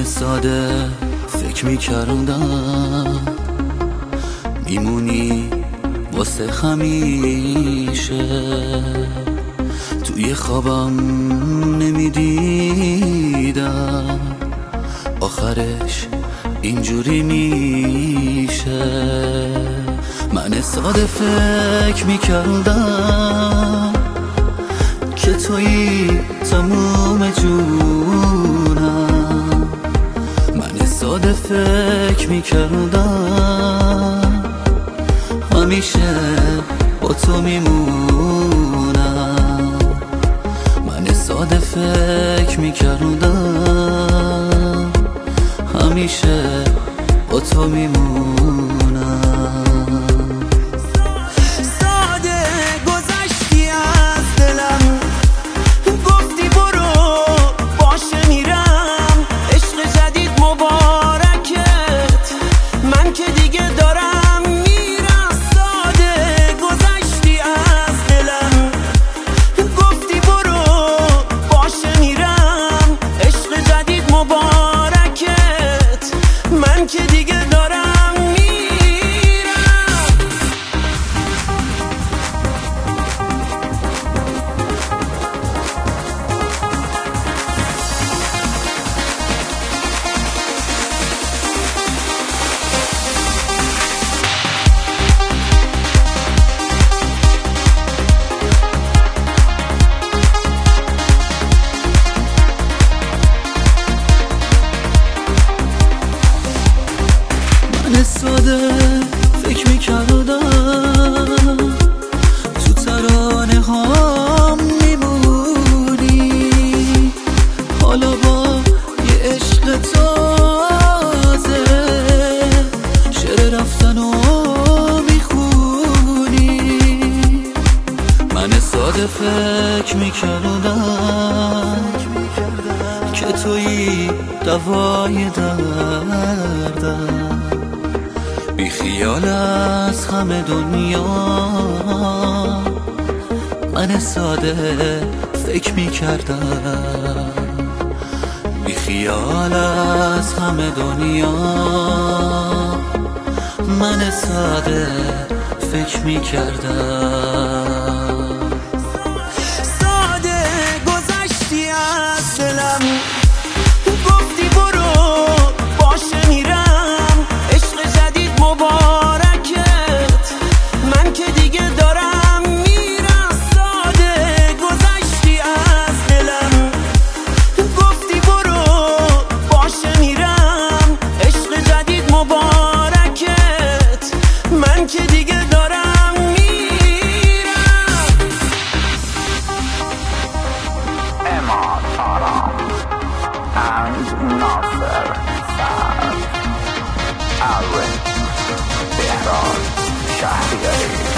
ساده فکر میکردم میمونی واسه همیشه، توی خوابم نمیدیدم آخرش اینجوری میشه. من ساده فکر میکردم که تویی تموم جونم، من ساده فکر میکردم همیشه با تو میمونم، من ساده فکر میکردم همیشه با تو میمونم. ساده گذشتی از دلم، گفتی برو باشه میرم، عشق جدید مبارکت، من که دیگه دارم میرم. ساده گذشتی از دلم، گفتی برو باشه میرم، عشق جدید مبارکت، من که دیگه دارم میرم. من ساده فکر میکردم تو ترانه هام میمونی، حالا با یه عشق تازه شعر رفتن و میخونی. من ساده فکر میکردم که تویی دوای دردم، بی خیال از همه دنیا من ساده فکر میکردم، بی خیال از همه دنیا من ساده فکر میکردم. ساده گذشتی از دلم، گفتی برو باشه میرم، عشق جدید مبارکت، من که دیگه دارم میرم. ساده گذشتی از دلم، گفتی برو باشه میرم، عشق جدید مبارکت، من که دیگه دارم میرم. اماد آرام and ناصر سعد، اول بهران شهریاری.